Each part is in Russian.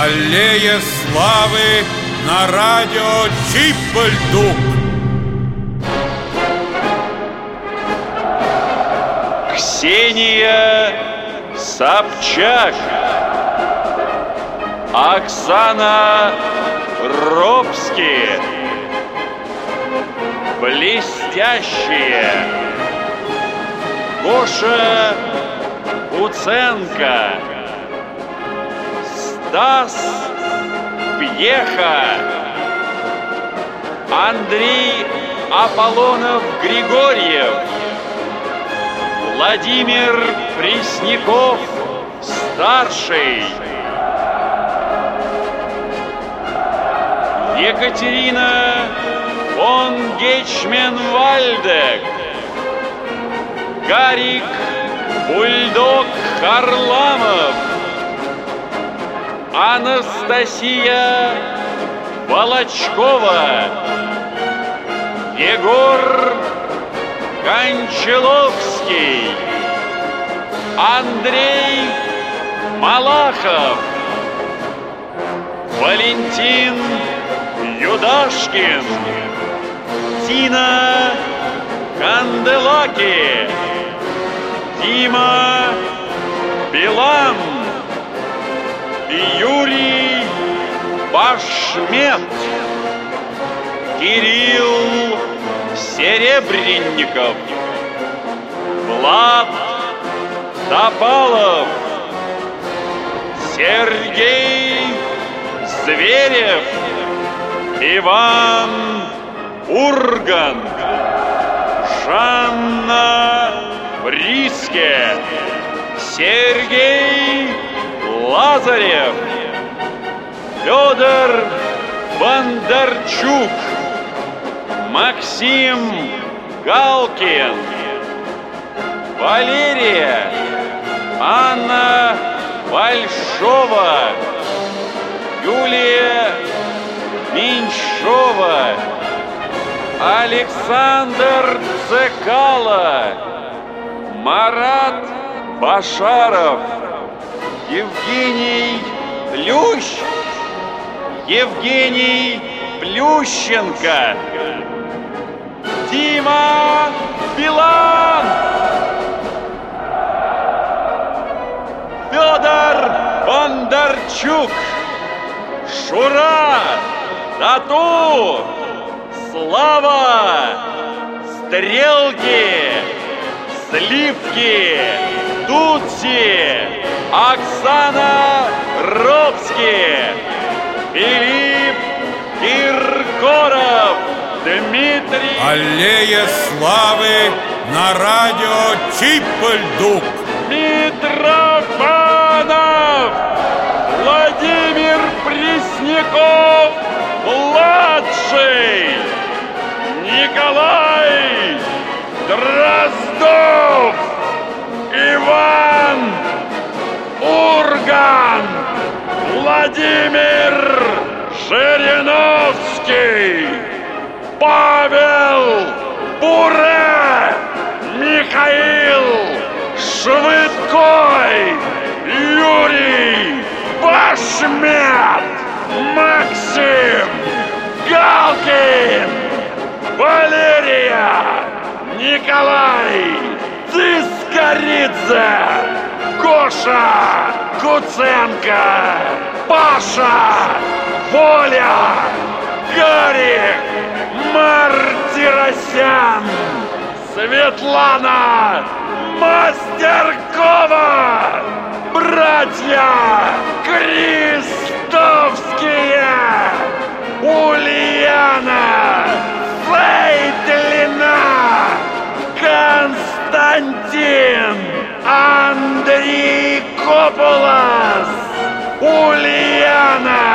Аллея славы на радио Чип-Бальдук. Ксения Собчак, Оксана Робский. Блестящие. Гоша Куценко, Стас Пьеха, Андрей Аполлонов-Григорьев, Владимир Пресняков-старший, Екатерина фон Гечмен-Вальдек, Гарик Бульдог Харламов, Анастасия Волочкова, Егор Кончаловский, Андрей Малахов, Валентин Юдашкин, Тина Канделаки, Дима Билан, Юрий Башмет, Кирилл Серебренников, Влад Топалов, Сергей Зверев, Иван Ургант, Жанна Бриске, Сергей Лазарев, Федор Бондарчук, Максим Галкин, Валерия Анна Большова, Юлия Меньшова, Александр Цекало, Марат Башаров, Евгений Плющ, Евгений Плющенко, Дима Билан, Федор Бондарчук, Шура Тату, Слава Стрелки, Сливки, Тутси, Оксана Робский, Филипп Киркоров, Дмитрий... Аллея славы на радио Чип-Бальдук. Митрофанов, Владимир Пресняков-младший, Николай Дроздов, Иван Ургант, Владимир Жириновский, Павел Буре, Михаил Швыдкой, Юрий Башмет, Максим Галкин, Валерия Николай Цискоридзе, Гоша Куценко, Паша Воля, Гарик Мартиросян, Светлана Мастеркова, братья Крестовские, Ульяна Фейтлина, Константин Андрей Кополас, Ульяна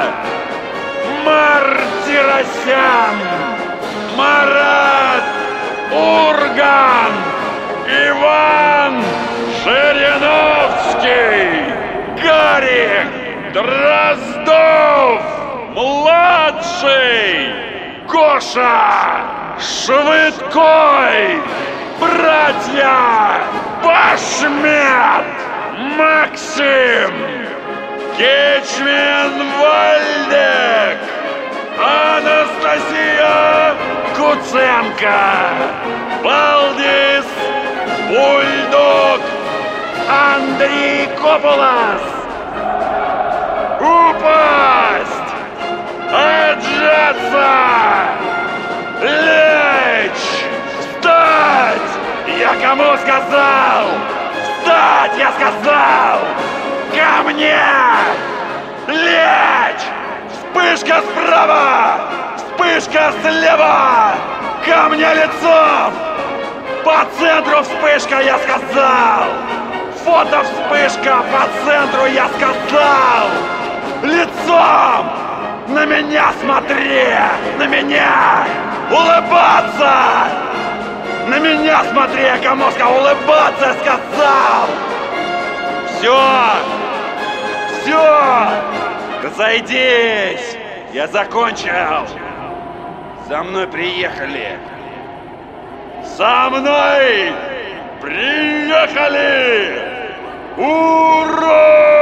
Мартиросян, Марат Ургант, Иван Жириновский, Гарик Дроздов, младший, Гоша Швыдкой, братья Башмет, Максим Кичмин Вальдек, Анастасия Куценко, Валдис Бульдог, Андрей Копулас. Упасть! Отжаться! Лечь! Встать! Я кому сказал? Встать, я сказал! Ко мне! Лечь! Вспышка справа! Вспышка слева! Ко мне лицом! По центру вспышка, я сказал! Фото вспышка по центру, я сказал! Лицом! На меня смотри! На меня! Улыбаться! На меня смотри, я кому сказал улыбаться, сказал! Все! Все! Разойдись! Я закончил! За мной приехали! За мной приехали! Ура!